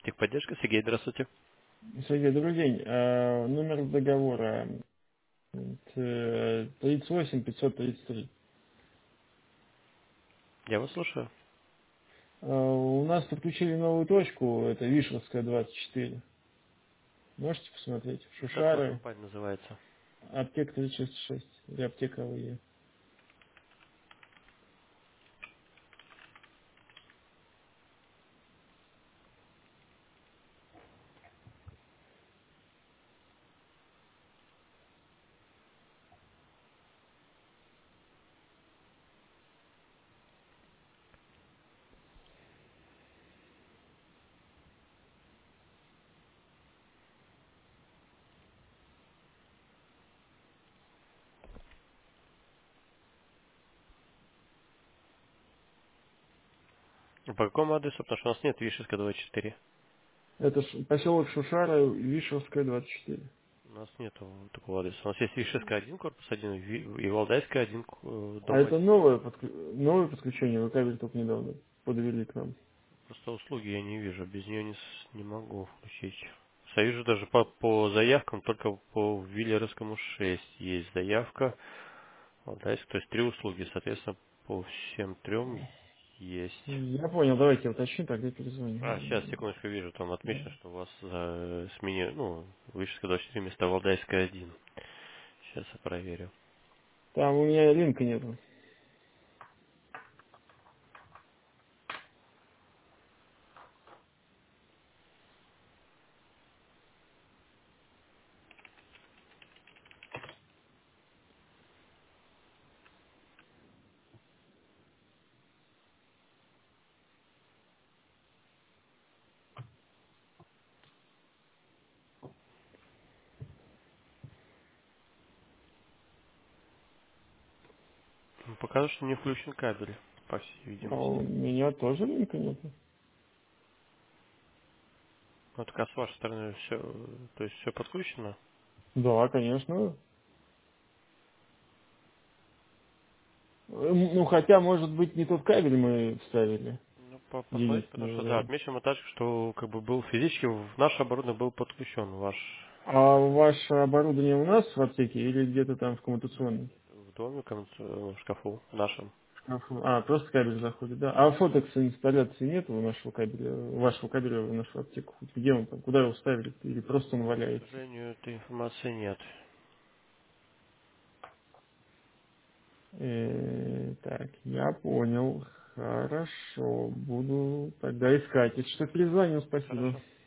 Техподдержка, Сергей, здравствуйте. Сергей, добрый день. Номер договора 38 533. Я вас слушаю. У нас подключили новую точку, это Вишерская 24. Можете посмотреть? Как у вас Шушары, компания называется? аптека 366 или аптека АВЕ. По какому адресу? Потому что у нас нет Вишерска 24. Это поселок Шушары, Вишерская 24. У нас нет такого адреса. У нас есть Вишерска 1, корпус 1, и Валдайская 1, А дом это 1. новое подключение, вы кабель только недавно подвели к нам. Просто услуги я не вижу, без нее не могу включить. Я вижу даже по заявкам, только по Виллеровскому 6 есть заявка. Валдайск, то есть 3 услуги, соответственно, по всем трем есть. Я понял, давайте я уточню, тогда Сейчас, перезвоню. секундочку, вижу, там Да. отмечено, что у вас смене, Вышеская 24 вместо Валдайская 1. Сейчас я проверю. Там у меня линка нету. Показывает, что не включен кабель, по всей А у видимости. меня тоже линка нету. Вот как с вашей стороны все, то есть все подключено. Да, конечно. Ну, хотя, может быть, не тот кабель мы вставили. Ну, посмотрите, потому Единственный что, да, вариант. отмечено так, что как бы был физически, в наше оборудование был подключен, ваш А ваше оборудование у нас в аптеке или где-то там в коммутационной? в доме, в шкафу, в нашем. Шкафу? А, просто кабель заходит, да. А фоток с инсталляции нет у нашего кабеля, вашего кабеля в нашу аптеку? Где он там? Куда его ставили? Или просто он К валяется? сожалению, этой информации нет. Так, я понял. Хорошо. Буду тогда искать. Если что, перезвоню. Хорошо. Спасибо.